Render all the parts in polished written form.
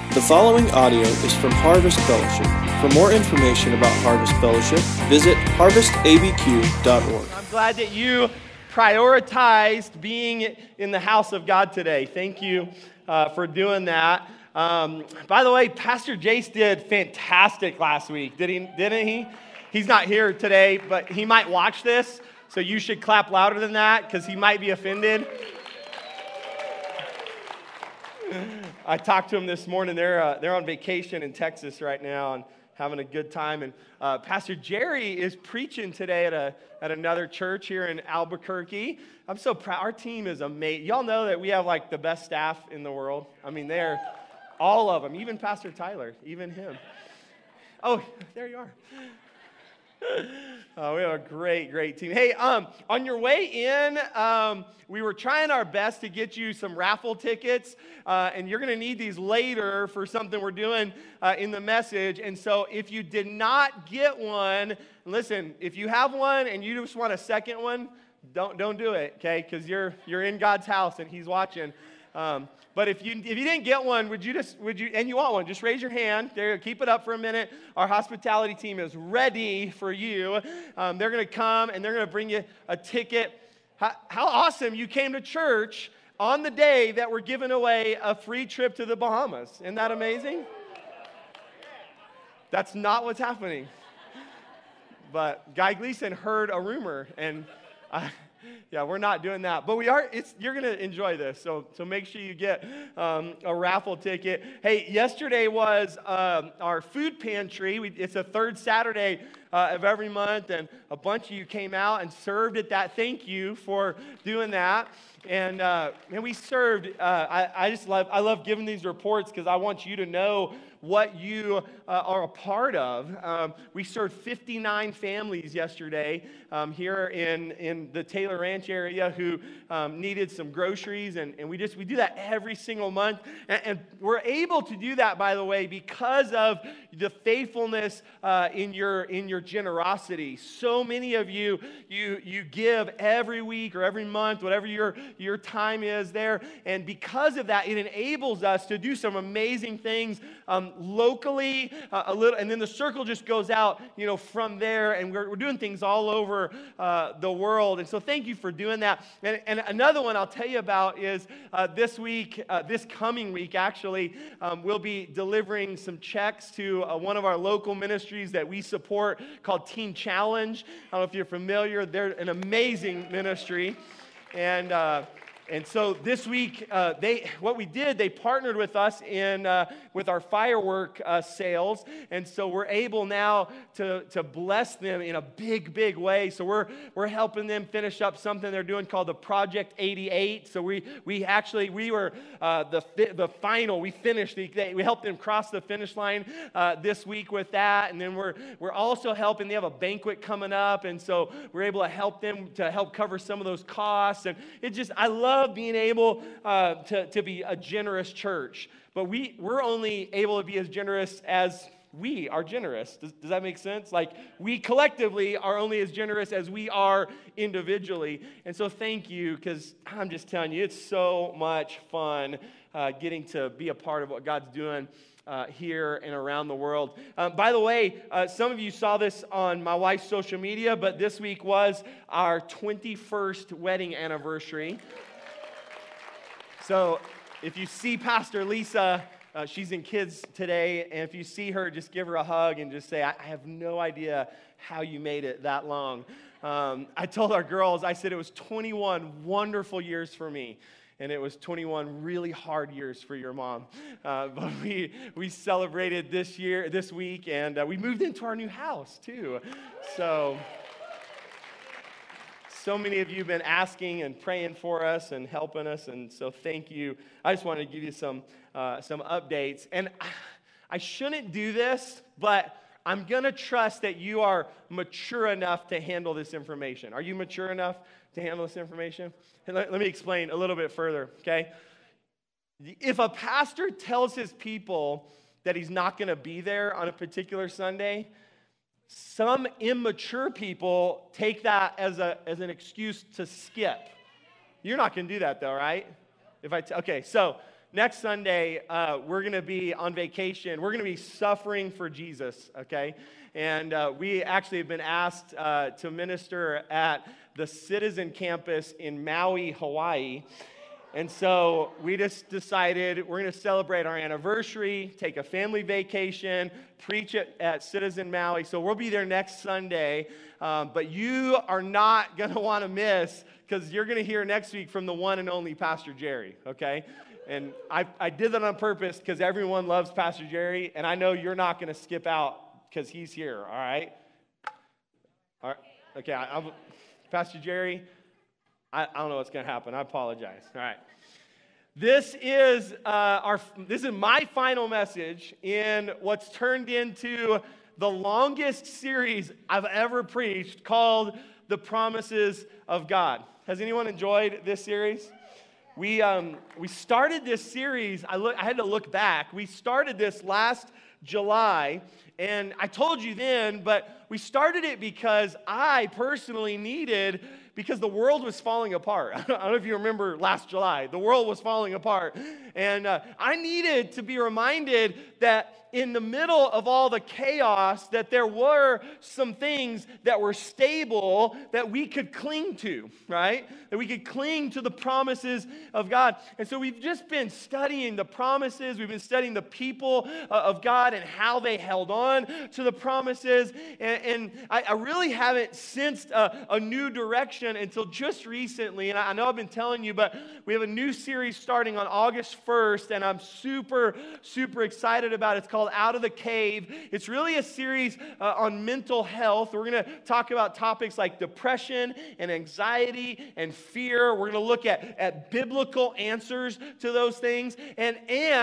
The following audio is from Harvest Fellowship. For more information about Harvest Fellowship, visit harvestabq.org. I'm glad that you prioritized being in the house of God today. Thank you for doing that. By the way, Pastor Jace did fantastic last week, didn't he? He's not here today, but he might watch this, so you should clap louder than that because he might be offended. I talked to him this morning. They're on vacation in Texas right now and having a good time. And Pastor Jerry is preaching today at another church here in Albuquerque. I'm so proud. Our team is amazing. Y'all know that we have like the best staff in the world. I mean, they're all of them, even Pastor Tyler, even him. Oh, there you are. We have a great team. Hey, on your way in, we were trying our best to get you some raffle tickets, and you're going to need these later for something we're doing in the message. And so if you did not get one, listen, if you have one and you just want a second one, don't do it, okay? Because you're in God's house and He's watching. But if you didn't get one, would you and you want one, just raise your hand. There, keep it up for a minute. Our hospitality team is ready for you. They're going to come and they're going to bring you a ticket. How awesome you came to church on the day that we're giving away a free trip to the Bahamas. Isn't that amazing? That's not what's happening. But Guy Gleason heard a rumor, and yeah, we're not doing that, but we are. You're going to enjoy this, so make sure you get a raffle ticket. Hey, yesterday was our food pantry. It's a third Saturday of every month, and a bunch of you came out and served at that. Thank you for doing that. And we served. I love giving these reports because I want you to know what you are a part of. We served 59 families yesterday here in the Taylor Ranch area who needed some groceries, and we do that every single month. And we're able to do that, by the way, because of the faithfulness in your generosity. So many of you give every week or every month, whatever your time is there, and because of that, it enables us to do some amazing things locally, a little, and then the circle just goes out, from there, and we're doing things all over the world. And so, thank you for doing that. And another one I'll tell you about is this coming week, actually, we'll be delivering some checks to one of our local ministries that we support called Teen Challenge. I don't know if you're familiar; they're an amazing ministry, and so this week, they partnered with us with our firework sales, and so we're able now to bless them in a big way. So we're helping them finish up something they're doing called the Project 88. So we were the final. We finished. We helped them cross the finish line this week with that, and then we're also helping. They have a banquet coming up, and so we're able to help them to help cover some of those costs. And I love being able to be a generous church, but we're only able to be as generous as we are generous. Does that make sense? Like, we collectively are only as generous as we are individually. And so thank you, because I'm just telling you, it's so much fun getting to be a part of what God's doing here and around the world. By the way, some of you saw this on my wife's social media, but this week was our 21st wedding anniversary. So if you see Pastor Lisa, she's in kids today, and if you see her, just give her a hug and just say, I have no idea how you made it that long. I told our girls, I said it was 21 wonderful years for me, and it was 21 really hard years for your mom. But we celebrated this week, and we moved into our new house too. So many of you have been asking and praying for us and helping us, and so thank you. I just wanted to give you some updates. And I shouldn't do this, but I'm going to trust that you are mature enough to handle this information. Are you mature enough to handle this information? Let me explain a little bit further, okay? If a pastor tells his people that he's not going to be there on a particular Sunday, some immature people take that as an excuse to skip. You're not going to do that, though, right? Okay, so next Sunday, we're going to be on vacation. We're going to be suffering for Jesus, okay? And we actually have been asked to minister at the Citizen Campus in Maui, Hawaii. And so we just decided we're going to celebrate our anniversary, take a family vacation, preach at Citizen Maui. So we'll be there next Sunday. But you are not going to want to miss, because you're going to hear next week from the one and only Pastor Jerry, okay? And I did that on purpose because everyone loves Pastor Jerry, and I know you're not going to skip out because he's here, all right? All right. Okay, Pastor Jerry, I don't know what's going to happen. I apologize. All right. This is my final message in what's turned into the longest series I've ever preached, called The Promises of God. Has anyone enjoyed this series? We started this series. I had to look back. We started this last July, and I told you then, but we started it because I personally needed, because the world was falling apart. I don't know if you remember last July. The world was falling apart. And I needed to be reminded that in the middle of all the chaos, that there were some things that were stable that we could cling to, right? That we could cling to the promises of God. And so we've just been studying the promises. We've been studying the people of God and how they held on to the promises. And I really haven't sensed a new direction until just recently. And I know I've been telling you, but we have a new series starting on August 1st, and I'm super, super excited about it. It's called Out of the Cave. It's really a series on mental health. We're going to talk about topics like depression and anxiety and fear. We're going to look at biblical answers to those things. And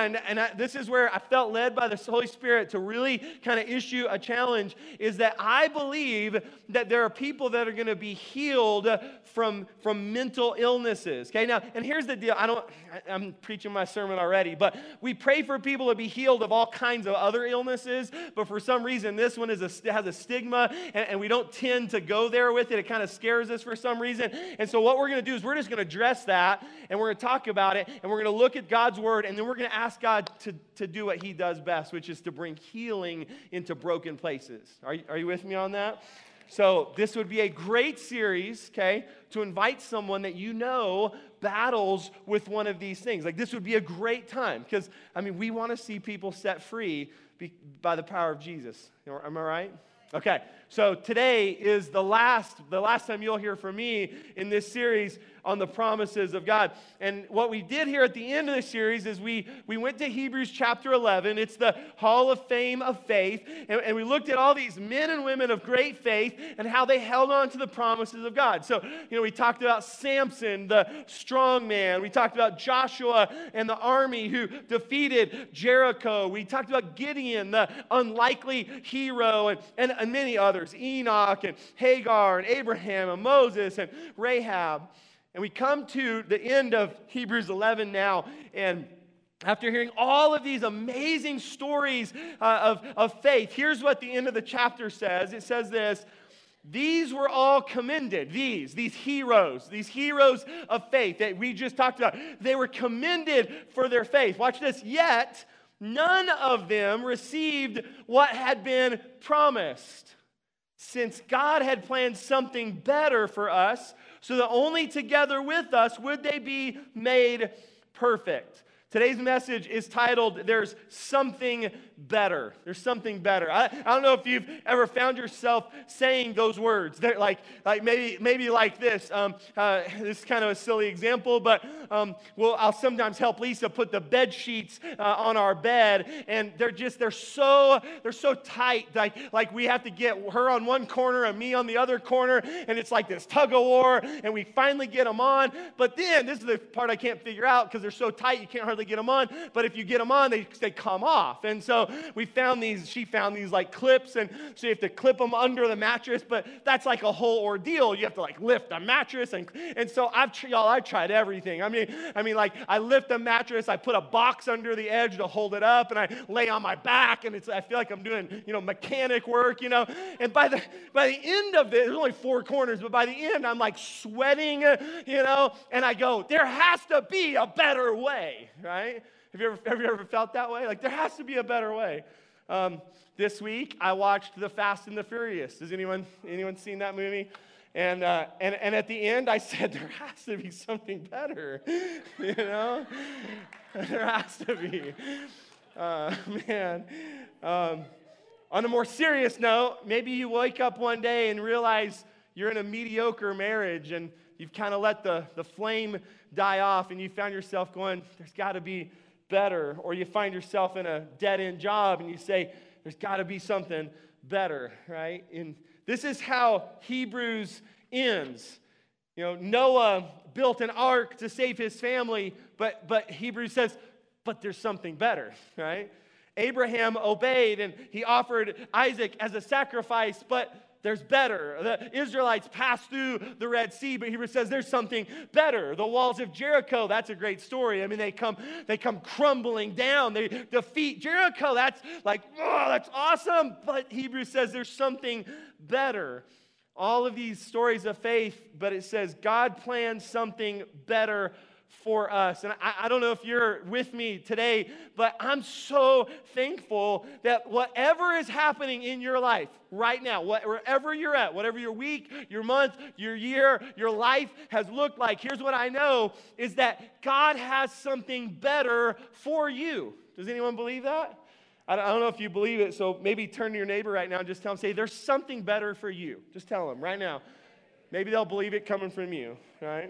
this is where I felt led by the Holy Spirit to really kind of issue a challenge, is that I believe that there are people that are going to be healed from mental illnesses. Okay, now, and here's the deal. I'm preaching my sermon already, but we pray for people to be healed of all kinds of other illnesses, but for some reason, this one has a stigma, and we don't tend to go there with it. It kind of scares us for some reason. And so what we're going to do is we're just going to address that, and we're going to talk about it, and we're going to look at God's word, and then we're going to ask God to do what he does best, which is to bring healing into broken places. Are you with me on that? So this would be a great series, okay, to invite someone that you know battles with one of these things. Like, this would be a great time because, we want to see people set free by the power of Jesus. Am I right? Okay, so today is the last time you'll hear from me in this series on the promises of God. And what we did here at the end of the series is we went to Hebrews chapter 11. It's the Hall of Fame of faith. And we looked at all these men and women of great faith and how they held on to the promises of God. So, we talked about Samson, the strong man. We talked about Joshua and the army who defeated Jericho. We talked about Gideon, the unlikely hero, and many others, Enoch and Hagar and Abraham and Moses and Rahab. And we come to the end of Hebrews 11 now, and after hearing all of these amazing stories of faith, here's what the end of the chapter says. It says this: these were all commended, these heroes of faith that we just talked about. They were commended for their faith. Watch this. Yet, none of them received what had been promised, since God had planned something better for us, so that only together with us would they be made perfect. Today's message is titled, There's Something Better. There's something better. I don't know if you've ever found yourself saying those words. They're like maybe like this. This is kind of a silly example, but I'll sometimes help Lisa put the bed sheets on our bed, and they're so tight. Like we have to get her on one corner and me on the other corner, and it's like this tug of war, and we finally get them on. But then this is the part I can't figure out, because they're so tight you can't hardly get them on. But if you get them on, they come off. And so she found these like clips, and so you have to clip them under the mattress, but that's like a whole ordeal. You have to like lift the mattress, and so I've tried everything. Like I lift the mattress, I put a box under the edge to hold it up, and I lay on my back, and I feel like I'm doing mechanic work, and by the end of it, there's only 4 corners, but by the end I'm like sweating, and I go, there has to be a better way, right? Have you ever felt that way? Like, there has to be a better way. This week, I watched The Fast and the Furious. Has anyone seen that movie? And at the end, I said, there has to be something better, you know? There has to be. Man. On a more serious note, maybe you wake up one day and realize you're in a mediocre marriage and you've kind of let the flame die off and you found yourself going, there's got to be better. Or you find yourself in a dead-end job and you say, there's got to be something better, right? And this is how Hebrews ends. You know, Noah built an ark to save his family, but Hebrews says, but there's something better, right? Abraham obeyed and he offered Isaac as a sacrifice, but there's better. The Israelites passed through the Red Sea, but Hebrews says there's something better. The walls of Jericho, that's a great story. I mean, they come crumbling down. They defeat Jericho. That's like, oh, that's awesome. But Hebrews says there's something better. All of these stories of faith, but it says God plans something better for us. And I don't know if you're with me today, but I'm so thankful that whatever is happening in your life right now, wherever you're at, whatever your week, your month, your year, your life has looked like, here's what I know, is that God has something better for you. Does anyone believe that? I don't know if you believe it, so maybe turn to your neighbor right now and just tell them, say, there's something better for you. Just tell them right now. Maybe they'll believe it coming from you, right?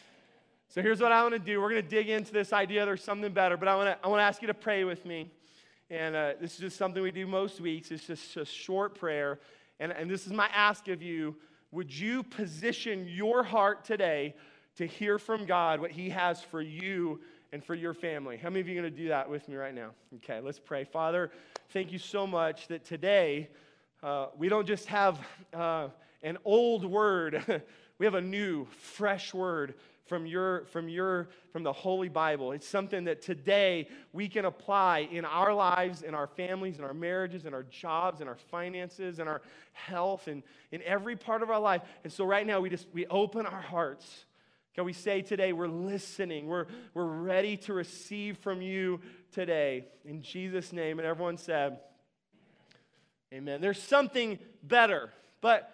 So here's what I want to do. We're going to dig into this idea there's something better, but I want to ask you to pray with me. And this is just something we do most weeks. It's just a short prayer. And this is my ask of you. Would you position your heart today to hear from God what he has for you and for your family? How many of you are going to do that with me right now? Okay, let's pray. Father, thank you so much that today we don't just have an old word. We have a new, fresh word from the Holy Bible. It's something that today we can apply in our lives, in our families, in our marriages, in our jobs, in our finances, in our health, and in every part of our life. And so right now we open our hearts. Can we say today we're listening, we're ready to receive from you today. In Jesus' name, and everyone said, amen. There's something better, but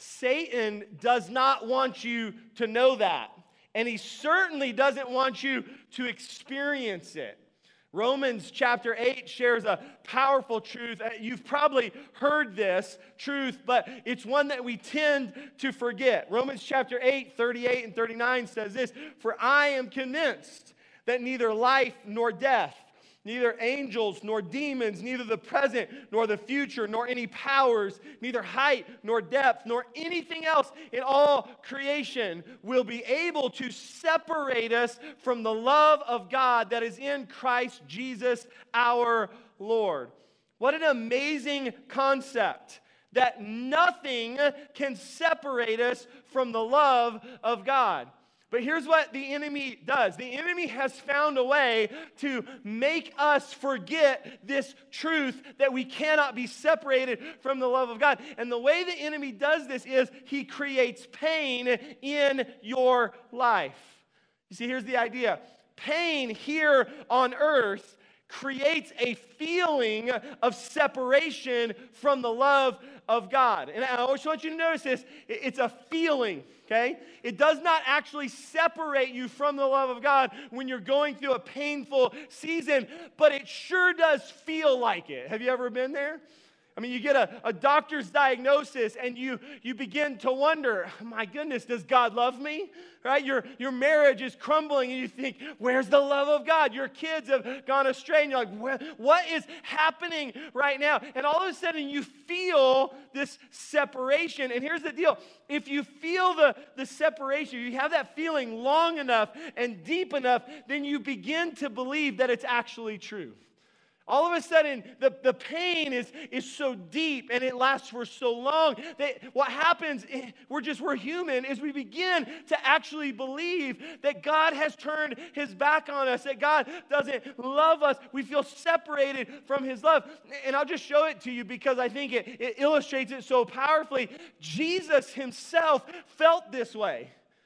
Satan does not want you to know that. And he certainly doesn't want you to experience it. Romans chapter 8 shares a powerful truth. You've probably heard this truth, but it's one that we tend to forget. Romans chapter 8, 38 and 39 says this, "For I am convinced that neither life nor death, neither angels nor demons, neither the present nor the future, nor any powers, neither height nor depth, nor anything else in all creation will be able to separate us from the love of God that is in Christ Jesus our Lord." What an amazing concept, that nothing can separate us from the love of God. But here's what the enemy does. The enemy has found a way to make us forget this truth that we cannot be separated from the love of God. And the way the enemy does this is he creates pain in your life. You see, here's the idea. Pain here on earth creates a feeling of separation from the love of God. And I always want you to notice this. It's a feeling, okay? It does not actually separate you from the love of God when you're going through a painful season, but it sure does feel like it. Have you ever been there? I mean, you get a doctor's diagnosis and you begin to wonder, my goodness, does God love me? Right? Your marriage is crumbling and you think, where's the love of God? Your kids have gone astray and you're like, what is happening right now? And all of a sudden you feel this separation. And here's the deal. If you feel the separation, you have that feeling long enough and deep enough, then you begin to believe that it's actually true. All of a sudden, the pain is so deep and it lasts for so long that what happens, we're human, is we begin to actually believe that God has turned his back on us, that God doesn't love us. We feel separated from his love. And I'll just show it to you because I think it illustrates it so powerfully. Jesus himself felt this way.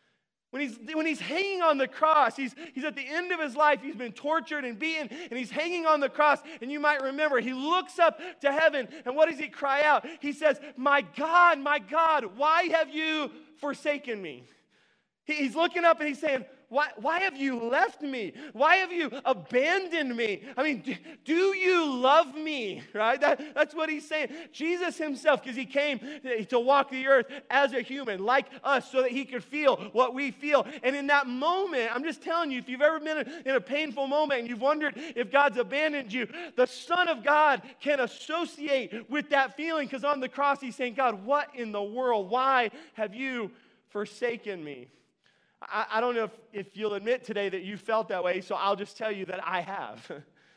When he's hanging on the cross, he's at the end of his life. He's been tortured and beaten, and he's hanging on the cross. And you might remember, he looks up to heaven, and what does he cry out? He says, my God, why have you forsaken me? He's looking up and he's saying, why have you left me? Why have you abandoned me? I mean, do you love me? Right? That's what he's saying. Jesus himself, because he came to walk the earth as a human, like us, so that he could feel what we feel. And in that moment, I'm just telling you, if you've ever been in a painful moment and you've wondered if God's abandoned you, the Son of God can associate with that feeling, because on the cross he's saying, God, what in the world? Why have you forsaken me? I don't know if you'll admit today that you felt that way, so I'll just tell you that I have.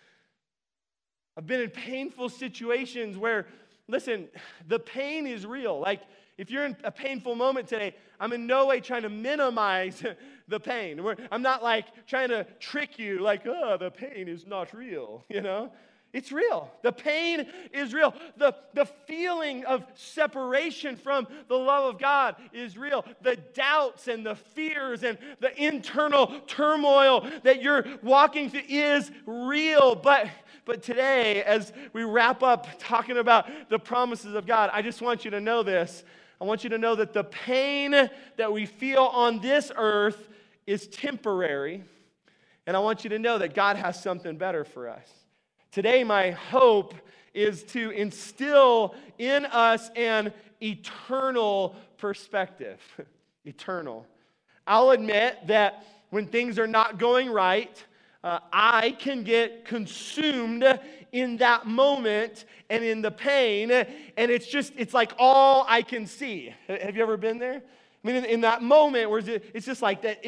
I've been in painful situations where, listen, the pain is real. Like, if you're in a painful moment today, I'm in no way trying to minimize the pain. I'm not like trying to trick you, like, oh, the pain is not real, you know? It's real. The pain is real. The feeling of separation from the love of God is real. The doubts and the fears and the internal turmoil that you're walking through is real. But today, as we wrap up talking about the promises of God, I just want you to know this. I want you to know that the pain that we feel on this earth is temporary. And I want you to know that God has something better for us. Today, my hope is to instill in us an eternal perspective. Eternal. I'll admit that when things are not going right, I can get consumed in that moment and in the pain, and it's like all I can see. Have you ever been there? I mean, in that moment where it's just like that,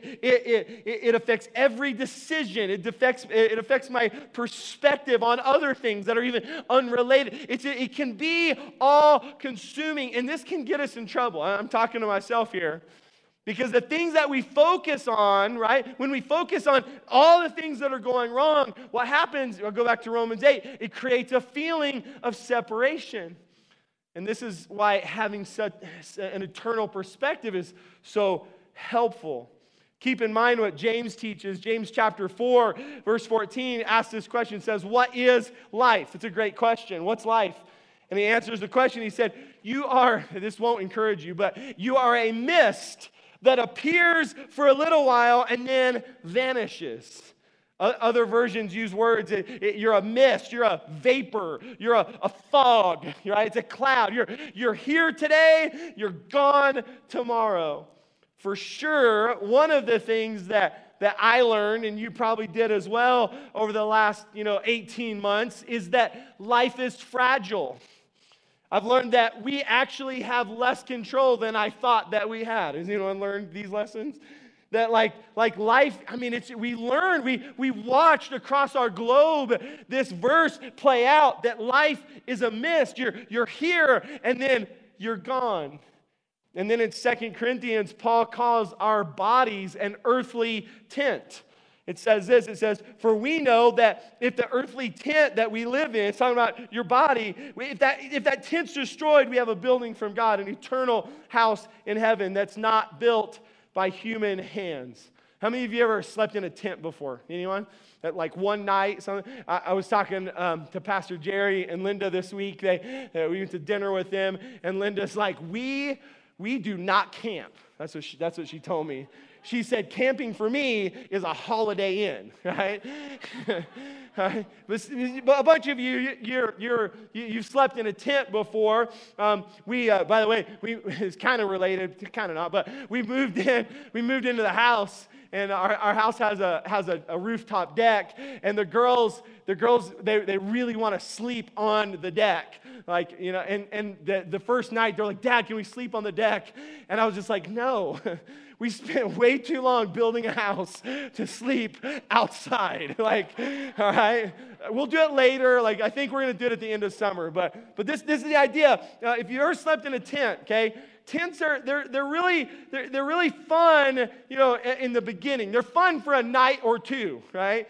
it affects every decision. It affects my perspective on other things that are even unrelated. It can be all-consuming, and this can get us in trouble. I'm talking to myself here. Because the things that we focus on, right, when we focus on all the things that are going wrong, what happens, I'll go back to Romans 8, it creates a feeling of separation. And this is why having such an eternal perspective is so helpful. Keep in mind what James teaches. James chapter 4, verse 14 asks this question, says, what is life? It's a great question. What's life? And he answers the question. He said, this won't encourage you, but you are a mist that appears for a little while and then vanishes. Other versions use words, you're a mist, you're a vapor, you're a fog, right? It's a cloud. You're here today, you're gone tomorrow. For sure, one of the things that I learned, and you probably did as well over the last 18 months, is that life is fragile. I've learned that we actually have less control than I thought that we had. Has anyone learned these lessons? That like life, I mean, we watched across our globe this verse play out that life is a mist. You're here and then you're gone. And then in 2 Corinthians, Paul calls our bodies an earthly tent. It says this, it says, for we know that if the earthly tent that we live in, it's talking about your body, if that tent's destroyed, we have a building from God, an eternal house in heaven that's not built by human hands. How many of you ever slept in a tent before? Anyone? That like one night, something. I was talking to Pastor Jerry and Linda this week. We went to dinner with them, and Linda's like, we do not camp. That's what she told me. She said, camping for me is a Holiday Inn, right? Right? But a bunch of you've slept in a tent before. By the way, it's kind of related, kind of not, but we moved into the house, and our house has a rooftop deck, and the girls they really want to sleep on the deck, like and the first night they're like, Dad, can we sleep on the deck? And I was just like, no. We spent way too long building a house to sleep outside. Like, all right, we'll do it later. Like, I think we're going to do it at the end of summer. But this is the idea. If you ever slept in a tent, okay, tents they're really fun, in the beginning. They're fun for a night or two, right?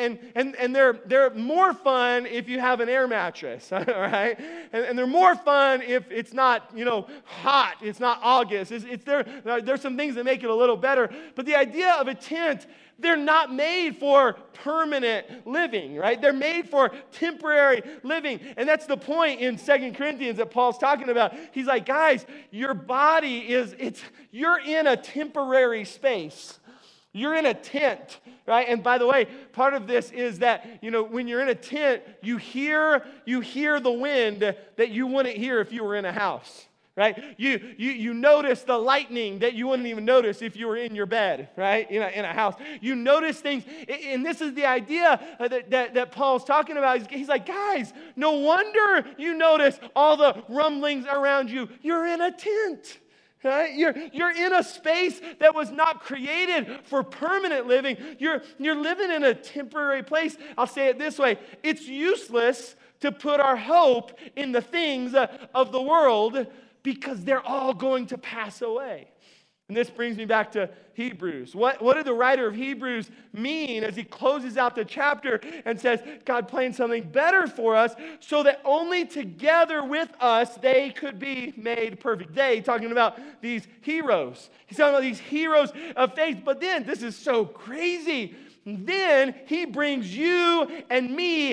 And they're more fun if you have an air mattress, all right? And they're more fun if it's not, hot. It's not August. There's some things that make it a little better. But the idea of a tent, they're not made for permanent living, right? They're made for temporary living. And that's the point in 2 Corinthians that Paul's talking about. He's like, guys, your body you're in a temporary space. You're in a tent, right? And by the way, part of this is that, when you're in a tent, you hear the wind that you wouldn't hear if you were in a house. Right? You notice the lightning that you wouldn't even notice if you were in your bed, right? In a house. You notice things, and this is the idea that Paul's talking about. He's like, guys, no wonder you notice all the rumblings around you. You're in a tent. Right? You're in a space that was not created for permanent living. You're living in a temporary place. I'll say it this way. It's useless to put our hope in the things of the world, because they're all going to pass away. And this brings me back to Hebrews. What did the writer of Hebrews mean as he closes out the chapter and says, God planned something better for us so that only together with us they could be made perfect. They, talking about these heroes. He's talking about these heroes of faith. But then, this is so crazy, then he brings you and me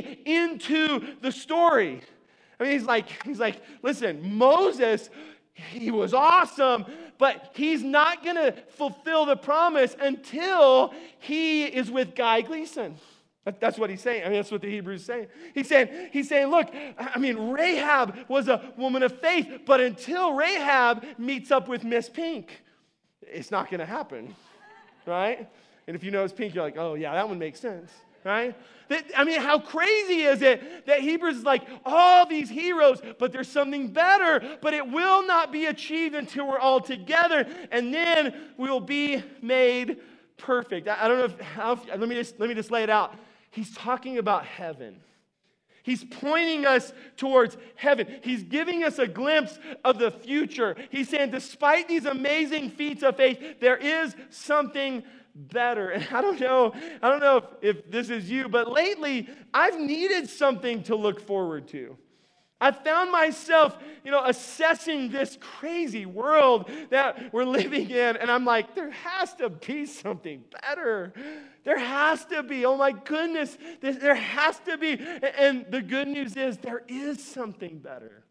into the story. I mean, he's like, listen, Moses, he was awesome, but he's not going to fulfill the promise until he is with Guy Gleason. That's what he's saying. I mean, that's what the Hebrews is saying. He's saying, look, I mean, Rahab was a woman of faith, but until Rahab meets up with Miss Pink, it's not going to happen, right? And if you know it's Pink, you're like, oh, yeah, that one makes sense, right? I mean, how crazy is it that Hebrews is like, all these heroes, but there's something better, but it will not be achieved until we're all together, and then we will be made perfect. I don't know let me just lay it out. He's talking about heaven. He's pointing us towards heaven. He's giving us a glimpse of the future. He's saying, despite these amazing feats of faith, there is something better. And I don't know if this is you, but lately I've needed something to look forward to. I found myself, assessing this crazy world that we're living in, and I'm like, there has to be something better. There has to be. Oh my goodness, there has to be. And the good news is there is something better.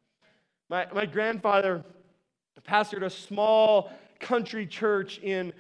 My grandfather pastored a small country church in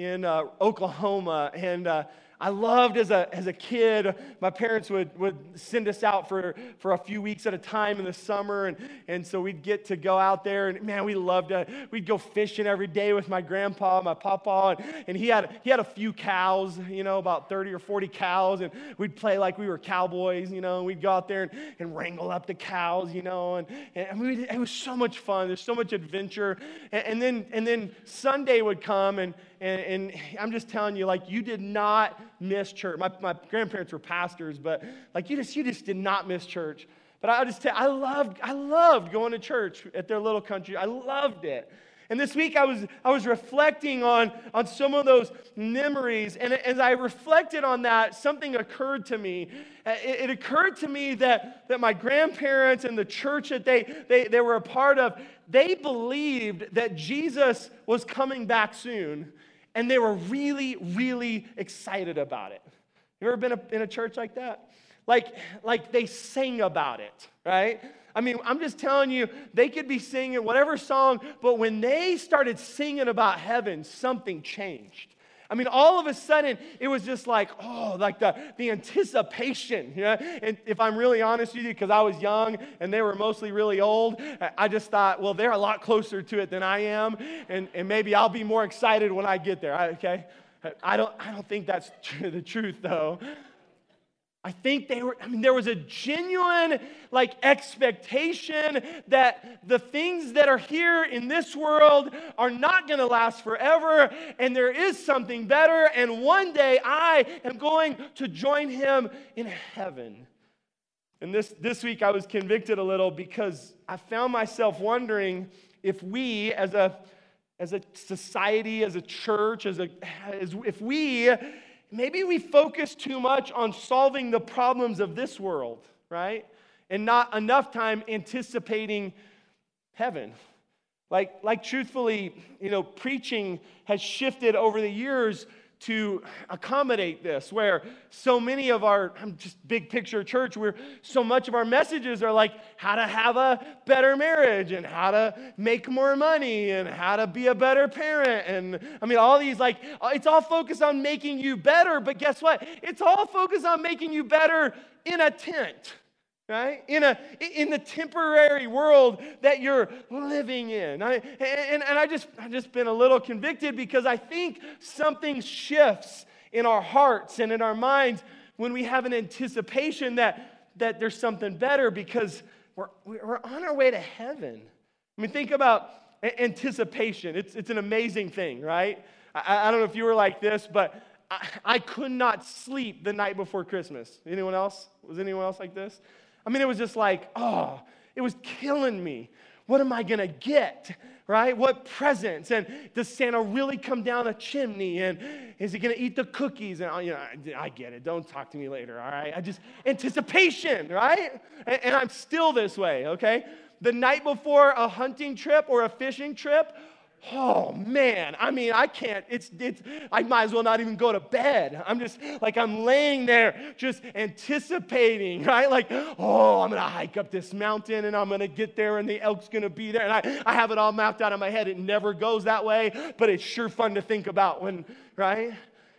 Oklahoma, and I loved as a kid. My parents would send us out for a few weeks at a time in the summer, and so we'd get to go out there, and man, we loved it. We'd go fishing every day with my grandpa, my papa, and he had a few cows, about 30 or 40 cows, and we'd play like we were cowboys, and we'd go out there and wrangle up the cows, and it was so much fun. There's so much adventure, and then Sunday would come, and I'm just telling you, like, you did not miss church. My grandparents were pastors, but like you just did not miss church. But I loved going to church at their little country. I loved it. And this week I was reflecting on some of those memories, and as I reflected on that, something occurred to me. It occurred to me that my grandparents and the church that they were a part of, they believed that Jesus was coming back soon. And they were really, really excited about it. You ever been in a church like that? Like they sang about it, right? I mean, I'm just telling you, they could be singing whatever song, but when they started singing about heaven, something changed. I mean, all of a sudden, it was just like, like the anticipation. And if I'm really honest with you, because I was young and they were mostly really old, I just thought, well, they're a lot closer to it than I am, and maybe I'll be more excited when I get there. Okay, I don't think that's the truth, though. I think there was a genuine expectation that the things that are here in this world are not going to last forever, and there is something better, and one day I am going to join him in heaven. And this week I was convicted a little because I found myself wondering, if we as a society, as a church, if we maybe we focus too much on solving the problems of this world, right? And not enough time anticipating heaven. Like truthfully, preaching has shifted over the years to accommodate this, where so many of our, I'm just big picture church, where so much of our messages are like how to have a better marriage and how to make more money and how to be a better parent. And I mean, all these, like, it's all focused on making you better, but guess what? It's all focused on making you better in a tent. Right? In the temporary world that you're living in. I've just been a little convicted because I think something shifts in our hearts and in our minds when we have an anticipation that there's something better because we're on our way to heaven. I mean, think about anticipation. It's an amazing thing, right? I don't know if you were like this, but I could not sleep the night before Christmas. Anyone else? Was anyone else like this? I mean, it was just like, it was killing me. What am I going to get, right? What presents? And does Santa really come down a chimney? And is he going to eat the cookies? And, I get it. Don't talk to me later, all right? Anticipation, right? And I'm still this way, okay? The night before a hunting trip or a fishing trip, oh man, I mean, I can't, I might as well not even go to bed. I'm just, like, I'm laying there just anticipating, right? Like, I'm going to hike up this mountain and I'm going to get there and the elk's going to be there. And I have it all mapped out in my head. It never goes that way, but it's sure fun to think about when, right?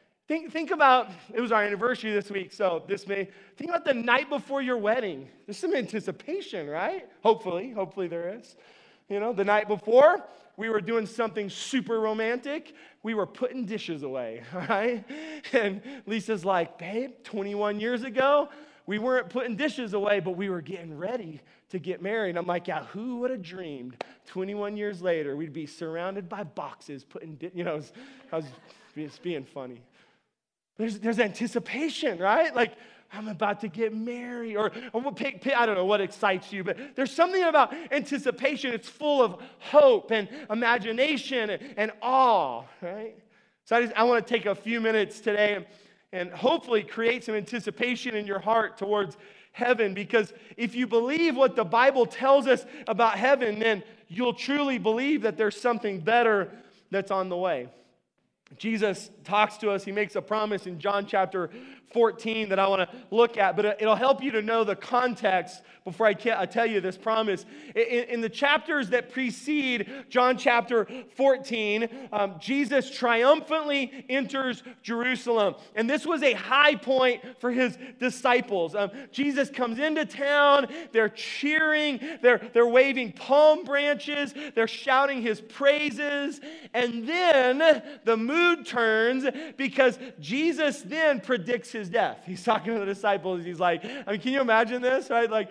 Think about, it was our anniversary this week, so think about the night before your wedding. There's some anticipation, right? Hopefully there is. The night before, we were doing something super romantic. We were putting dishes away, right? And Lisa's like, babe, 21 years ago, we weren't putting dishes away, but we were getting ready to get married. And I'm like, yeah, who would have dreamed 21 years later we'd be surrounded by boxes putting, I was just being funny. There's anticipation, right? Like, I'm about to get married, or I don't know what excites you, but there's something about anticipation. It's full of hope and imagination and awe, right? So I want to take a few minutes today and hopefully create some anticipation in your heart towards heaven, because if you believe what the Bible tells us about heaven, then you'll truly believe that there's something better that's on the way. Jesus talks to us. He makes a promise in John chapter 14 that I want to look at, but it'll help you to know the context before I tell you this promise. In the chapters that precede John chapter 14, Jesus triumphantly enters Jerusalem, and this was a high point for his disciples. Jesus comes into town, they're cheering, they're waving palm branches, they're shouting his praises, and then the mood turns because Jesus then predicts his death. He's talking to the disciples. He's like, can you imagine this, right? Like,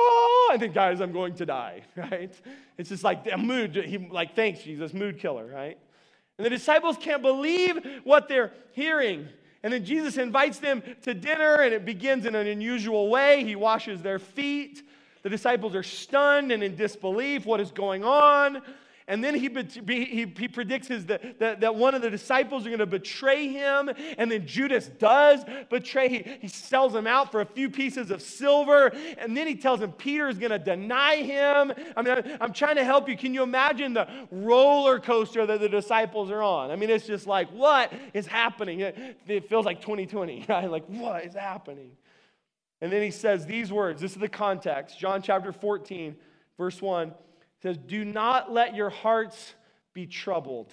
I think, guys, I'm going to die, right? It's just like a mood. Thanks, Jesus, mood killer, right? And the disciples can't believe what they're hearing. And then Jesus invites them to dinner, and it begins in an unusual way. He washes their feet. The disciples are stunned and in disbelief. What is going on? And then he predicts that one of the disciples are going to betray him. And then Judas does betray. He sells him out for a few pieces of silver. And then he tells him Peter is going to deny him. I mean, I'm trying to help you. Can you imagine the roller coaster that the disciples are on? I mean, it's just like, what is happening? It feels like 2020, right? Like, what is happening? And then he says these words. This is the context. John chapter 14, verse 1. Says, do not let your hearts be troubled.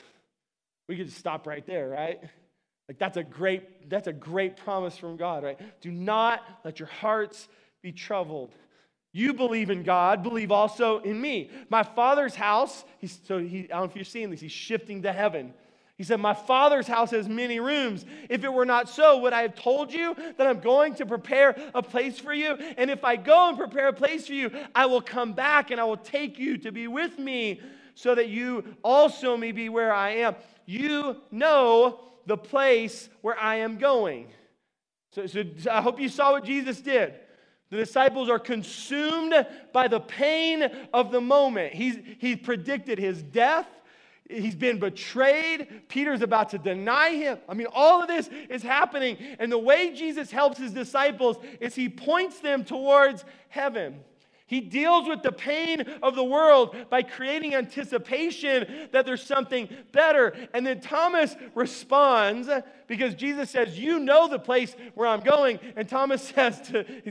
We could just stop right there, right? Like that's a great promise from God, right? Do not let your hearts be troubled. You believe in God, believe also in me. My Father's house, I don't know if you're seeing this, he's shifting to heaven. He said, my Father's house has many rooms. If it were not so, would I have told you that I'm going to prepare a place for you? And if I go and prepare a place for you, I will come back and I will take you to be with me so that you also may be where I am. You know the place where I am going. So I hope you saw what Jesus did. The disciples are consumed by the pain of the moment. He predicted his death. He's been betrayed. Peter's about to deny him. I mean, all of this is happening. And the way Jesus helps his disciples is he points them towards heaven. He deals with the pain of the world by creating anticipation that there's something better. And then Thomas responds because Jesus says, you know the place where I'm going. And Thomas says,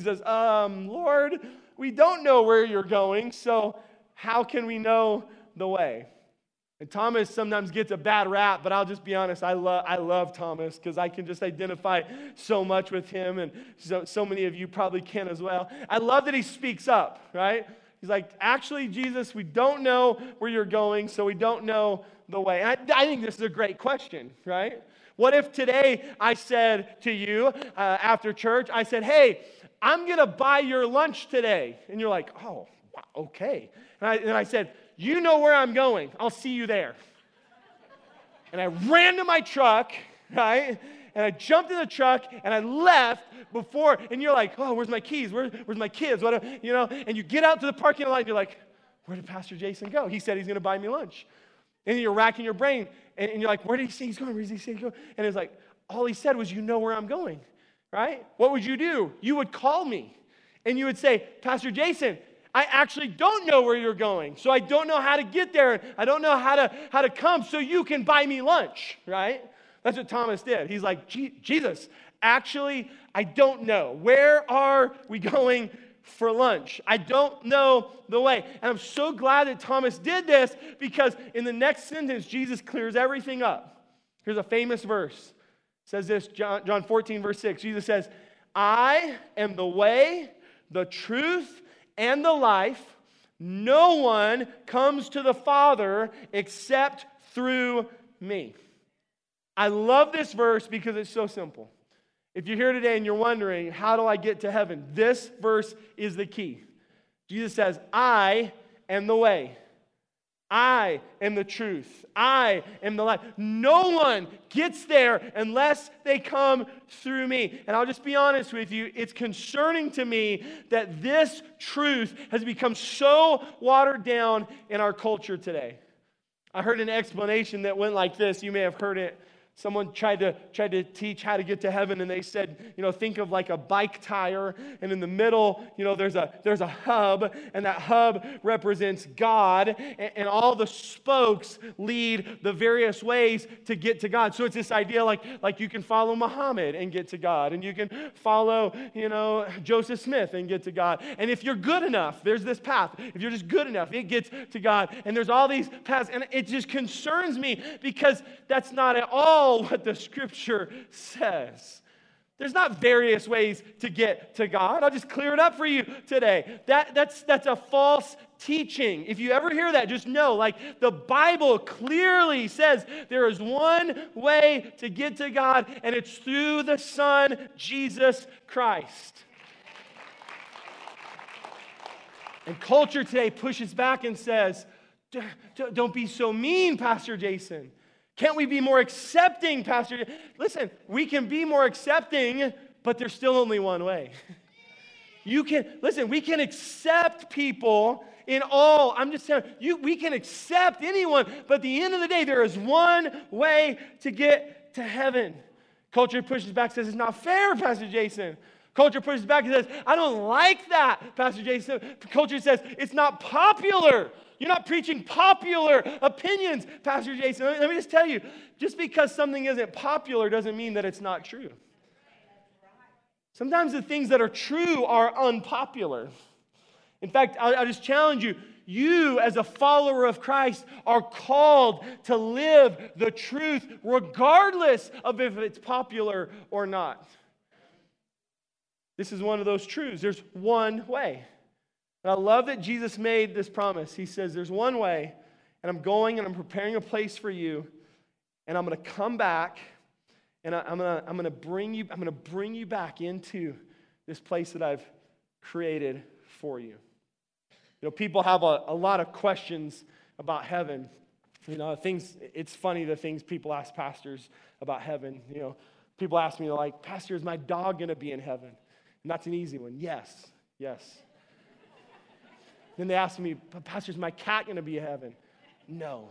Lord, we don't know where you're going, so how can we know the way? And Thomas sometimes gets a bad rap, but I'll just be honest, I love Thomas because I can just identify so much with him, and so many of you probably can as well. I love that he speaks up, right? He's like, actually, Jesus, we don't know where you're going, so we don't know the way. And I think this is a great question, right? What if today I said to you after church, I said, hey, I'm going to buy your lunch today. And you're like, oh, wow, okay. And I said, you know where I'm going. I'll see you there. And I ran to my truck, right? And I jumped in the truck and I left before. And you're like, oh, where's my keys? Where's my kids? What? And you get out to the parking lot and you're like, where did Pastor Jason go? He said he's going to buy me lunch. And you're racking your brain and you're like, where did he say he's going? Where did he say he's going? And it's like, all he said was, you know where I'm going, right? What would you do? You would call me and you would say, Pastor Jason, I actually don't know where you're going, so I don't know how to get there, and I don't know how to come, so you can buy me lunch, right? That's what Thomas did. He's like, Jesus, actually, I don't know. Where are we going for lunch? I don't know the way. And I'm so glad that Thomas did this, because in the next sentence, Jesus clears everything up. Here's a famous verse. It says this, John 14, verse 6. Jesus says, I am the way, the truth, and the life. No one comes to the Father except through me. I love this verse because it's so simple. If you're here today and you're wondering, how do I get to heaven? This verse is the key. Jesus says, I am the way. I am the truth. I am the life. No one gets there unless they come through me. And I'll just be honest with you, it's concerning to me that this truth has become so watered down in our culture today. I heard an explanation that went like this. You may have heard it. Someone tried to teach how to get to heaven, and they said, think of like a bike tire, and in the middle, there's a hub, and that hub represents God, and all the spokes lead the various ways to get to God. So it's this idea like you can follow Muhammad and get to God, and you can follow, Joseph Smith and get to God. And if you're good enough, there's this path. If you're just good enough, it gets to God. And there's all these paths, and it just concerns me because that's not at all what the Scripture says. There's not various ways to get to God. I'll just clear it up for you today. That's a false teaching. If you ever hear that, just know, the Bible clearly says there is one way to get to God, and it's through the Son, Jesus Christ. And culture today pushes back and says, don't be so mean, Pastor Jason. Can't we be more accepting, Pastor? Listen, we can be more accepting, but there's still only one way. We can accept people in all. I'm just telling you, we can accept anyone, but at the end of the day, there is one way to get to heaven. Culture pushes back, says it's not fair, Pastor Jason. Culture pushes back and says, I don't like that, Pastor Jason. Culture says, it's not popular. You're not preaching popular opinions, Pastor Jason. Let me just tell you, just because something isn't popular doesn't mean that it's not true. Sometimes the things that are true are unpopular. In fact, I'll just challenge you. You, as a follower of Christ, are called to live the truth regardless of if it's popular or not. This is one of those truths. There's one way. And I love that Jesus made this promise. He says, there's one way, and I'm going and I'm preparing a place for you, and I'm going to come back, and I'm going to bring you back into this place that I've created for you. People have a lot of questions about heaven. It's funny the things people ask pastors about heaven. People ask me, Pastor, is my dog going to be in heaven? And that's an easy one. Yes, Yes. Then they asked me, Pastor, is my cat going to be in heaven? No.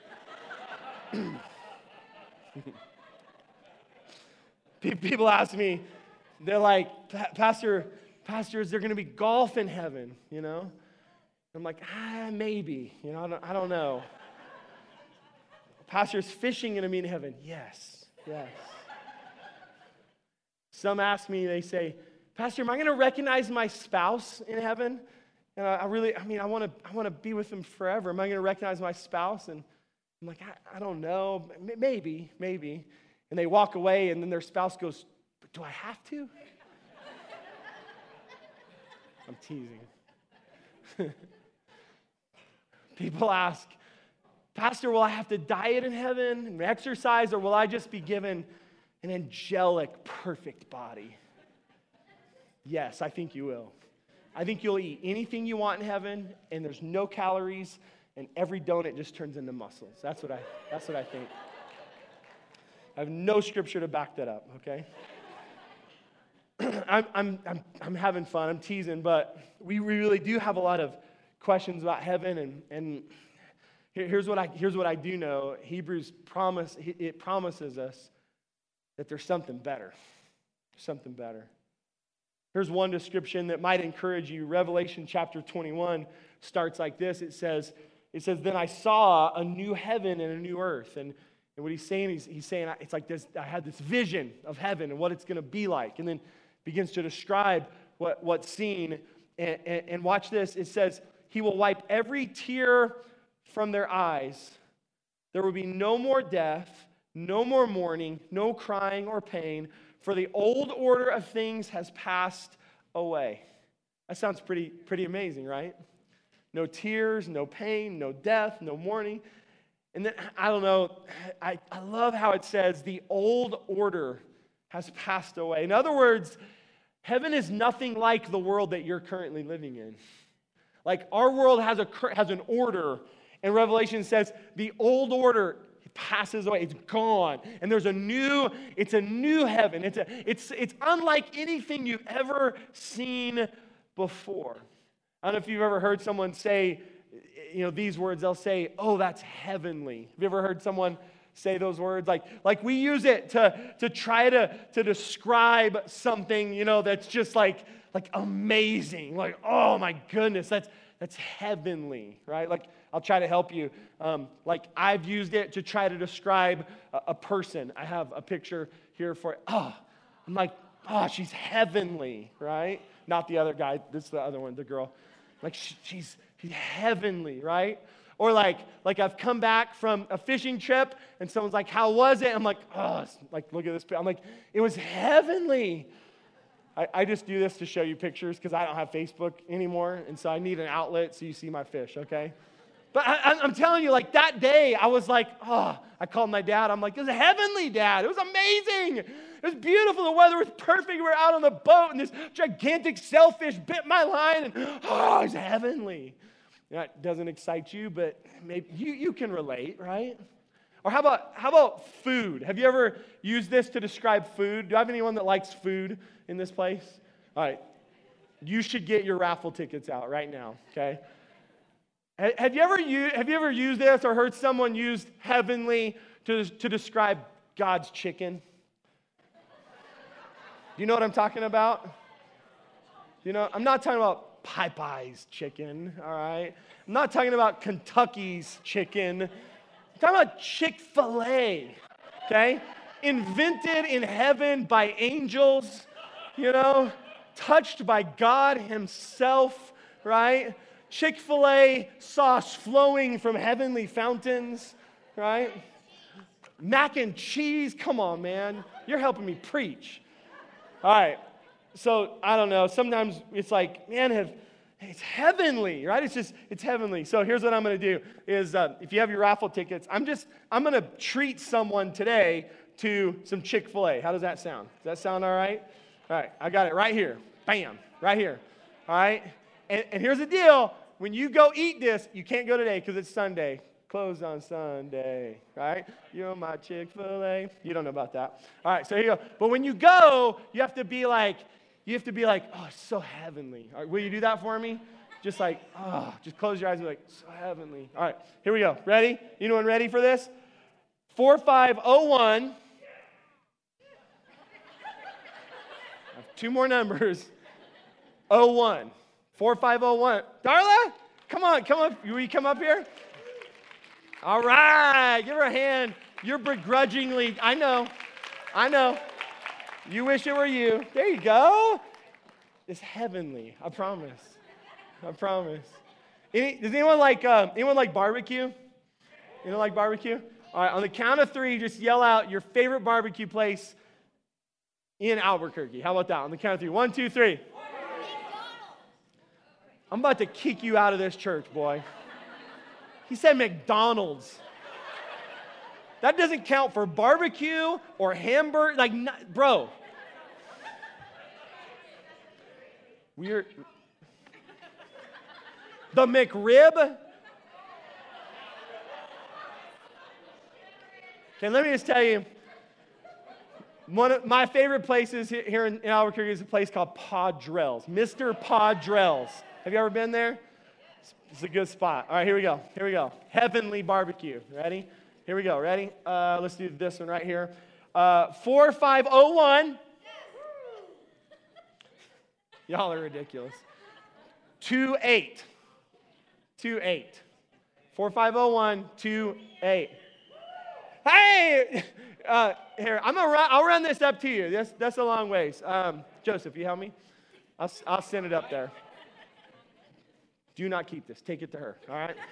People ask me, they're like, Pastor, is there going to be golf in heaven, you know? I'm like, maybe, you know, I don't know. Pastor, is fishing going to be in heaven? Yes. Some ask me, they say, Pastor, am I going to recognize my spouse in heaven? And I want to be with them forever. Am I going to recognize my spouse? And I'm like, I don't know. Maybe. And they walk away, and then their spouse goes, but do I have to? I'm teasing. People ask, Pastor, will I have to diet in heaven and exercise, or will I just be given an angelic, perfect body? Yes, I think you will. I think you'll eat anything you want in heaven, and there's no calories, and every donut just turns into muscles. That's what I think. I have no scripture to back that up, okay? I'm having fun. I'm teasing, but we really do have a lot of questions about heaven, and here's what I do know. Hebrews promises us that there's something better. Something better. Here's one description that might encourage you. Revelation chapter 21 starts like this. It says, then I saw a new heaven and a new earth. And what he's saying, he's saying, it's like this, I had this vision of heaven and what it's going to be like. And then begins to describe what's seen. And watch this. It says, he will wipe every tear from their eyes. There will be no more death, no more mourning, no crying or pain, for the old order of things has passed away. That sounds pretty amazing, right? No tears, no pain, no death, no mourning. And then, I don't know, I love how it says the old order has passed away. In other words, heaven is nothing like the world that you're currently living in. Like our world has an order, and Revelation says the old order passes away. It's gone. And it's a new heaven. It's unlike anything you've ever seen before. I don't know if you've ever heard someone say, these words. They'll say, oh, that's heavenly. Have you ever heard someone say those words? Like we use it to try to describe something, that's just like amazing. Like, oh my goodness, that's heavenly, right? Like, I'll try to help you. Like, I've used it to try to describe a person. I have a picture here for it. I'm like, she's heavenly, right? Not the other guy. This is the other one, the girl. Like, she's heavenly, right? Or like I've come back from a fishing trip, and someone's like, how was it? I'm like, look at this. I'm like, it was heavenly. I just do this to show you pictures because I don't have Facebook anymore, and so I need an outlet so you see my fish, okay? But I'm telling you, like that day, I was like, I called my dad. I'm like, it was heavenly, Dad. It was amazing. It was beautiful. The weather was perfect. We were out on the boat, and this gigantic sailfish bit my line, and it was heavenly. That doesn't excite you, but maybe you can relate, right? Or how about food? Have you ever used this to describe food? Do I have anyone that likes food in this place? All right. You should get your raffle tickets out right now, okay? Have you ever used this or heard someone use heavenly to describe God's chicken? Do you know what I'm talking about? I'm not talking about Popeye's chicken, all right? I'm not talking about Kentucky's chicken. I'm talking about Chick-fil-A, okay? Invented in heaven by angels, touched by God himself, right? Chick-fil-A sauce flowing from heavenly fountains, right? Mac and cheese, come on, man. You're helping me preach. All right, so I don't know. Sometimes it's like, man, it's heavenly, right? It's heavenly. So here's what I'm going to do is if you have your raffle tickets, I'm going to treat someone today to some Chick-fil-A. How does that sound? Does that sound all right? All right, I got it right here. Bam, right here. All right? And here's the deal. When you go eat this, you can't go today because it's Sunday. Closed on Sunday, right? You're my Chick-fil-A. You don't know about that. All right, so here you go. But when you go, you have to be like, You have to be like, oh, it's so heavenly. All right, will you do that for me? Just like, oh, just close your eyes and be like, so heavenly. All right, here we go. Ready? Anyone ready for this? 4501. I have 2 more numbers. 01. 4501. Darla, come on. Will you come up here? All right, give her a hand. You're begrudgingly, I know. You wish it were you. There you go. It's heavenly, I promise. Does anyone like barbecue? Anyone like barbecue? All right, on the count of 3, just yell out your favorite barbecue place in Albuquerque. How about that? On the count of 3. 1, 2, 3. I'm about to kick you out of this church, boy. He said McDonald's. That doesn't count for barbecue or hamburger. Like, bro. We're the McRib. Okay, let me just tell you. One of my favorite places here in Albuquerque is a place called Padrell's. Mr. Padrell's. Have you ever been there? It's a good spot. All right, here we go. Heavenly barbecue. Ready? Here we go. Ready? Let's do this one right here. 4501. Y'all are ridiculous. 28. 4501 28. Hey! Here, I'll run this up to you. That's a long ways. Joseph, you help me? I'll send it up there. Do not keep this. Take it to her, all right?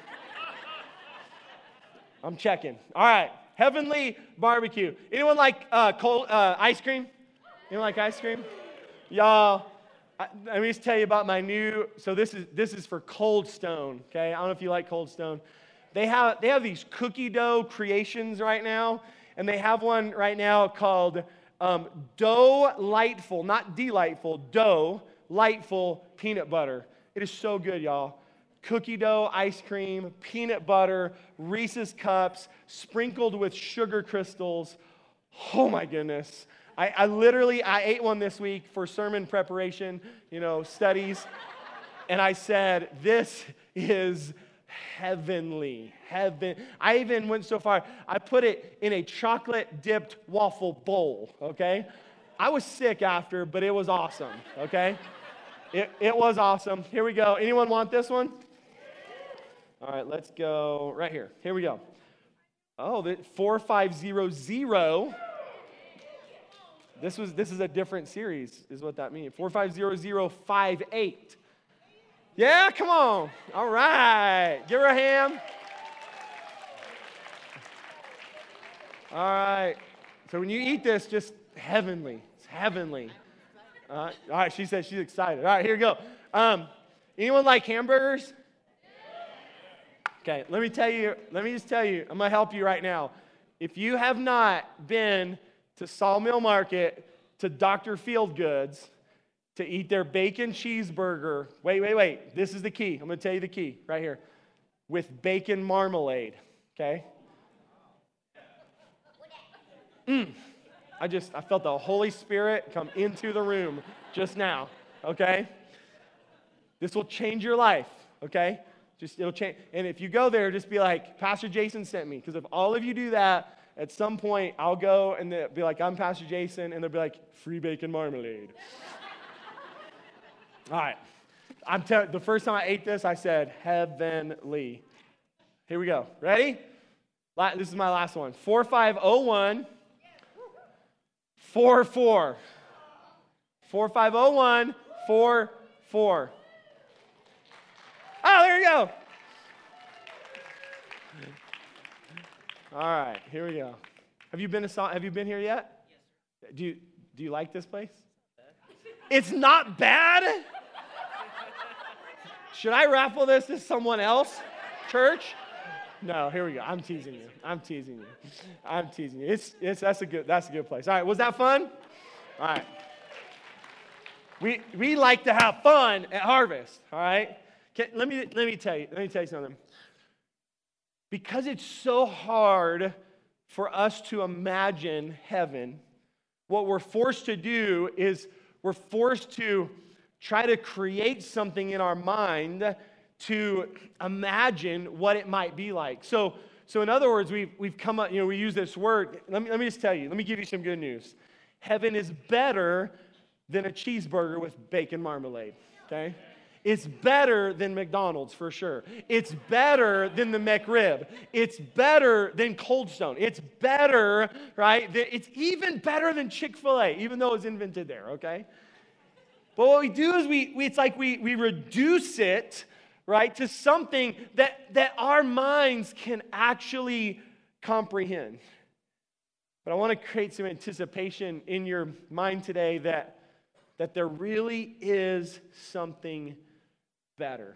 I'm checking. All right, heavenly barbecue. Anyone like cold ice cream? Anyone like ice cream? Y'all, let me just tell you about my new, so this is for Cold Stone, okay? I don't know if you like Cold Stone. They have these cookie dough creations right now, and they have one right now called Dough Lightful, not delightful, Dough Lightful peanut butter. It is so good, y'all. Cookie dough, ice cream, peanut butter, Reese's Cups, sprinkled with sugar crystals. Oh my goodness. I ate one this week for sermon preparation, studies. And I said, this is heavenly. I even went so far, I put it in a chocolate-dipped waffle bowl, okay? I was sick after, but it was awesome, okay? It was awesome. Here we go. Anyone want this one? All right, let's go right here. Here we go. Oh, the 4500. This is a different series, is what that means. 450058. Yeah, come on. All right. Give her a hand. All right. So when you eat this, just heavenly. It's heavenly. All right, she said she's excited. All right, here we go. Anyone like hamburgers? Okay, let me just tell you, I'm going to help you right now. If you have not been to Sawmill Market, to Dr. Feelgoods, to eat their bacon cheeseburger, wait, this is the key. I'm going to tell you the key right here. With bacon marmalade, okay? I felt the Holy Spirit come into the room just now, okay? This will change your life, okay? It'll change. And if you go there, just be like, Pastor Jason sent me. Because if all of you do that, at some point, I'll go and they'll be like, I'm Pastor Jason. And they'll be like, free bacon marmalade. All right. The first time I ate this, I said, heavenly. Here we go. Ready? This is my last one. 4501 44. 4501 44. Oh, there you go. All right, here we go. Have you been here yet? Yes, sir. Do you like this place? It's not bad? Should I raffle this to someone else? Church? No, here we go. I'm teasing you. That's a good place. All right, was that fun? All right. We like to have fun at Harvest, all right? Let me tell you something. Because it's so hard for us to imagine heaven, what we're forced to do is we're forced to try to create something in our mind to imagine what it might be like. So in other words, we've come up, we use this word. Let me just tell you, let me give you some good news. Heaven is better than a cheeseburger with bacon marmalade, okay? It's better than McDonald's for sure. It's better than the McRib. It's better than Cold Stone. It's better, right? It's even better than Chick-fil-A, even though it was invented there, okay? But what we do is it's like we reduce it, right, to something that our minds can actually comprehend. But I want to create some anticipation in your mind today that there really is something better.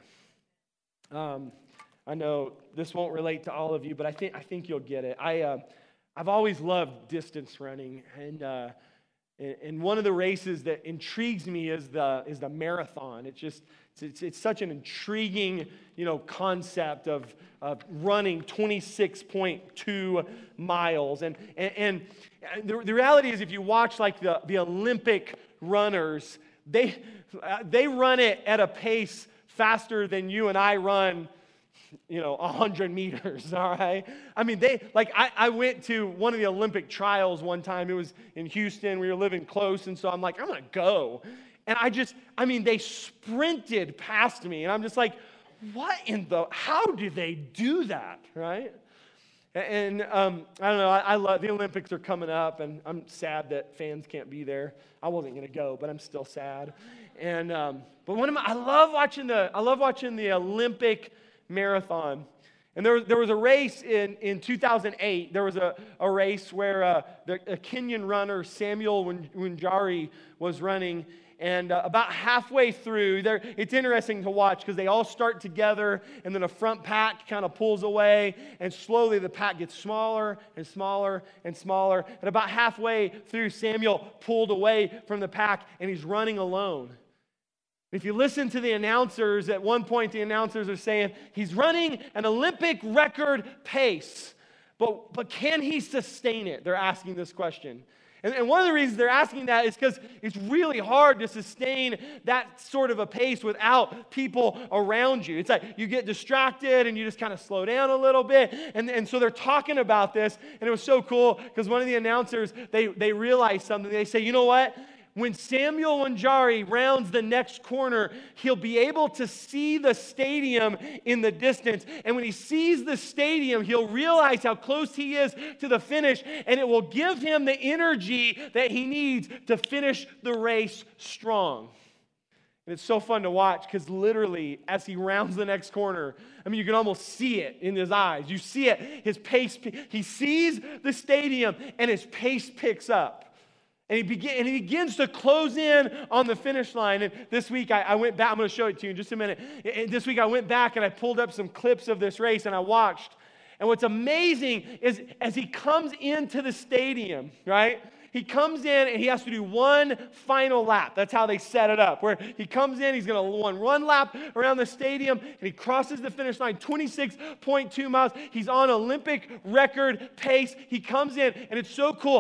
I know this won't relate to all of you, but I think you'll get it. I've always loved distance running, and one of the races that intrigues me is the marathon. It's such an intriguing, concept of running 26.2 miles. And the reality is, if you watch like the Olympic runners, they run it at a pace faster than you and I run, 100 meters, all right? I mean, I went to one of the Olympic trials one time. It was in Houston. We were living close, and so I'm like, I'm going to go. And they sprinted past me, and I'm just like, how do they do that, right? And I don't know, I love, the Olympics are coming up, and I'm sad that fans can't be there. I wasn't going to go, but I'm still sad. And, but I love watching the Olympic marathon. And there was a race in 2008. There was a race where a Kenyan runner, Samuel Wanjari, was running. And about halfway through, it's interesting to watch because they all start together, and then a front pack kind of pulls away, and slowly the pack gets smaller and smaller and smaller. And about halfway through, Samuel pulled away from the pack, and he's running alone. If you listen to the announcers, at one point the announcers are saying, he's running an Olympic record pace, but can he sustain it? They're asking this question. And one of the reasons they're asking that is because it's really hard to sustain that sort of a pace without people around you. It's like you get distracted and you just kind of slow down a little bit. And so they're talking about this, and it was so cool because one of the announcers, they realized something. They say, you know what? When Samuel Wanjari rounds the next corner, he'll be able to see the stadium in the distance. And when he sees the stadium, he'll realize how close he is to the finish, and it will give him the energy that he needs to finish the race strong. And it's so fun to watch because literally, as he rounds the next corner, you can almost see it in his eyes. You see it, his pace, he sees the stadium, and his pace picks up. And he begins to close in on the finish line. And this week I went back. I'm going to show it to you in just a minute. This week I went back and I pulled up some clips of this race and I watched. And what's amazing is as he comes into the stadium, right? He comes in and he has to do one final lap. That's how they set it up. Where he comes in, he's going to run lap around the stadium, and he crosses the finish line, 26.2 miles. He's on Olympic record pace. He comes in, and it's so cool.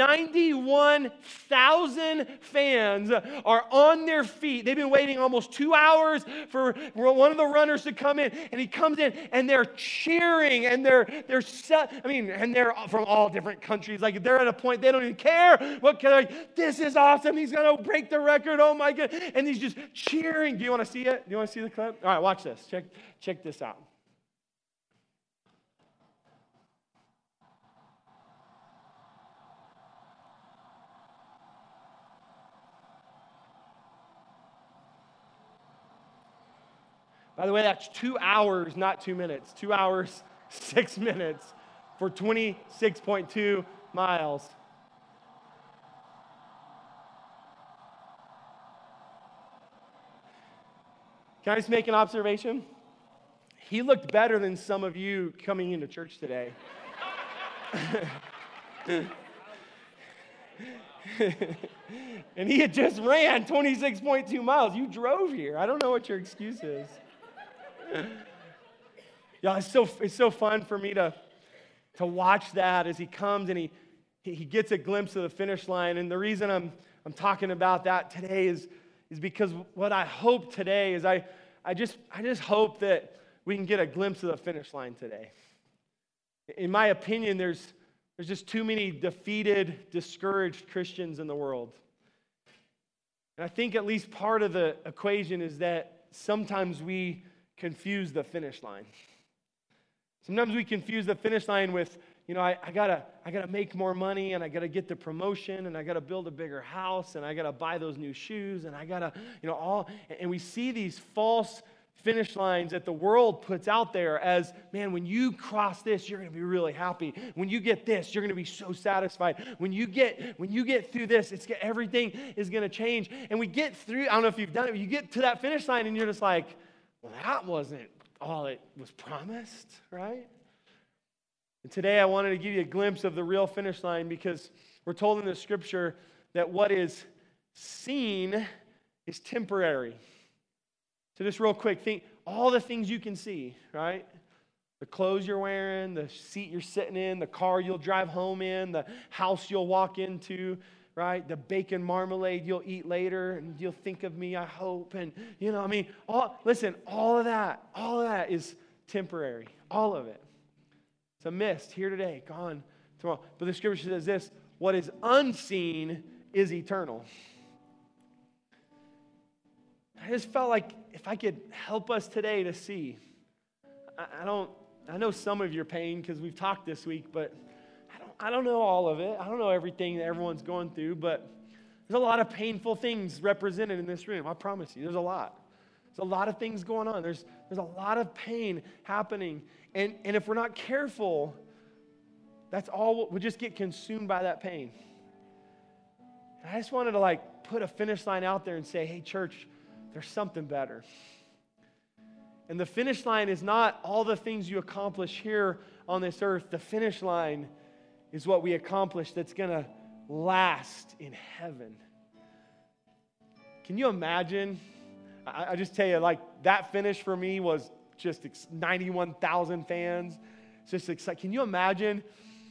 91,000 fans are on their feet. They've been waiting almost 2 hours for one of the runners to come in, and he comes in, and they're cheering, and they're from all different countries. Like, they're at a point they don't even care. This is awesome. He's going to break the record. Oh my God. And he's just cheering. Do you want to see it? Do you want to see the clip? All right, watch this. Check this out. By the way, that's 2 hours, not 2 minutes. 2 hours, 6 minutes for 26.2 miles. Can I just make an observation? He looked better than some of you coming into church today. And he had just ran 26.2 miles. You drove here. I don't know what your excuse is. Yeah, it's so fun for me to watch that as he comes and he gets a glimpse of the finish line. And the reason I'm talking about that today is because what I hope today is I just hope that we can get a glimpse of the finish line today. In my opinion, there's just too many defeated, discouraged Christians in the world. And I think at least part of the equation is that sometimes we confuse the finish line. Sometimes we confuse the finish line with, I gotta make more money, and I gotta get the promotion, and I gotta build a bigger house, and I gotta buy those new shoes, and I gotta, and we see these false finish lines that the world puts out there as, man, when you cross this, you're going to be really happy. When you get this, you're going to be so satisfied. When you get through this, everything is going to change. And we get through, I don't know if you've done it, but you get to that finish line and you're just like, well, that wasn't all it was promised, right? And today I wanted to give you a glimpse of the real finish line, because we're told in the scripture that what is seen is temporary. So just real quick, think all the things you can see, right? The clothes you're wearing, the seat you're sitting in, the car you'll drive home in, the house you'll walk into, right? The bacon marmalade you'll eat later, and you'll think of me, I hope. And, all of that is temporary. All of it. It's a mist here today, gone tomorrow. But the scripture says this: what is unseen is eternal. I just felt like if I could help us today to see. I know some of your pain because we've talked this week, but I don't know all of it. I don't know everything that everyone's going through, but there's a lot of painful things represented in this room. I promise you, there's a lot. There's a lot of things going on. There's a lot of pain happening. And if we're not careful, that's all, we'll just get consumed by that pain. And I just wanted to put a finish line out there and say, hey, church, there's something better. And the finish line is not all the things you accomplish here on this earth. The finish line is what we accomplish that's going to last in heaven. Can you imagine? I just tell you, that finish for me was just 91,000 fans. It's just exciting. Can you imagine,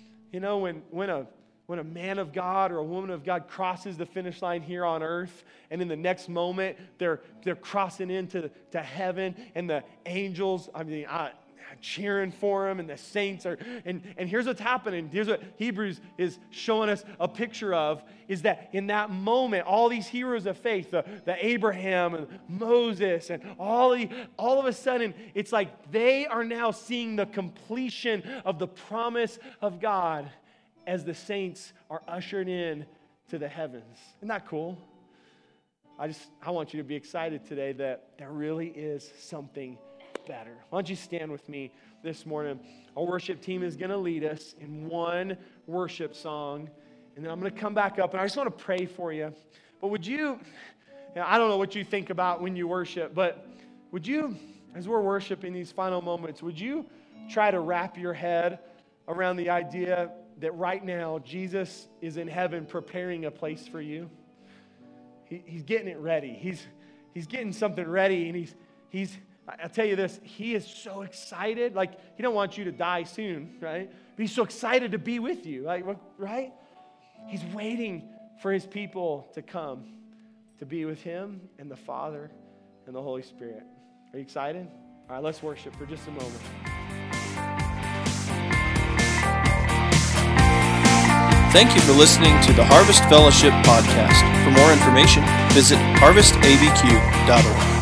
when a man of God or a woman of God crosses the finish line here on earth, and in the next moment they're crossing into heaven, and the angels, cheering for him, and the saints are, and here's what's happening. Here's what Hebrews is showing us a picture of, is that in that moment, all these heroes of faith, the Abraham and Moses, and all of a sudden, it's like they are now seeing the completion of the promise of God as the saints are ushered in to the heavens. Isn't that cool? I want you to be excited today that there really is something better. Why don't you stand with me this morning? Our worship team is going to lead us in one worship song, and then I'm going to come back up, and I just want to pray for you. But would you, I don't know what you think about when you worship, but would you, as we're worshiping these final moments, would you try to wrap your head around the idea that right now Jesus is in heaven preparing a place for you? He's getting it ready. He's getting something ready, and he's I'll tell you this, he is so excited. He don't want you to die soon, right? But he's so excited to be with you, right? He's waiting for his people to come to be with him and the Father and the Holy Spirit. Are you excited? All right, let's worship for just a moment. Thank you for listening to the Harvest Fellowship podcast. For more information, visit harvestabq.org.